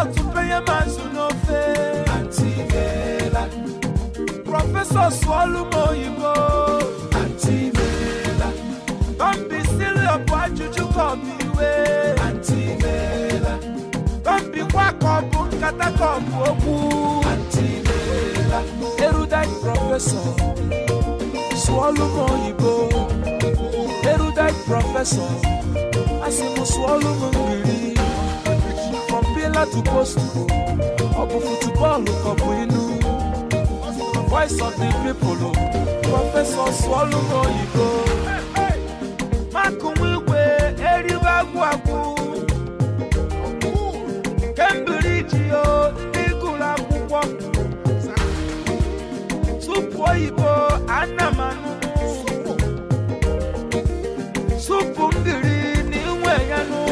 Professor to pay a man's no fair. Anti-Vela. Professor swallow moyibo. Anti-Vela. Don't be silly about you come away. Anti-Vela. Don't be quack up, catacomb, Anti-Vela. Erudite professor. Swallow moyibo. Erudite professor. Asimu swallow mongiri. From pillar to post. Obu football kobu inu. Voice of the people. Professor swallow moyibo. Makumwe eriba kwaku. Cambridge yo ikula kwukwo. Supu oyibo anamanu. Supu ngiri ni nwe yanu.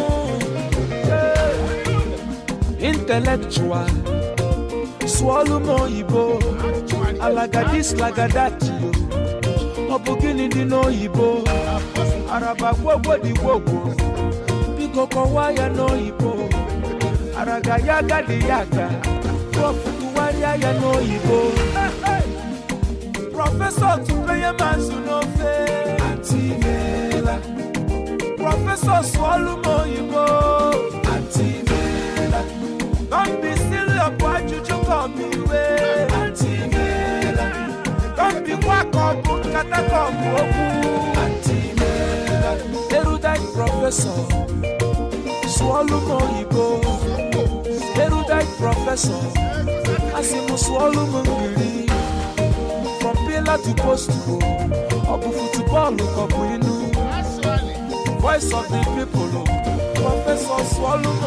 Intellectual swallow moyibo. Alagadis lagadati yo. Obugini di no yibo. Araba gwogwo di gwogwo. Biko kowaya no yibo. Araga yaga di yaga. Profuku waria ya no yibo. Professor to pay a man's no fair. Anti-Vela. Professor swallow moyibo. Anti-Vela. Don't be silly about you come away. Anti-Vela. Don't be quack up, catacomb, Anti-Vela. Erudite professor. Swallow moyibo. Erudite professor. Asimu swallow mongiri. From pillar to post. Obu football kobu inu. Voice of the people. Professor swallow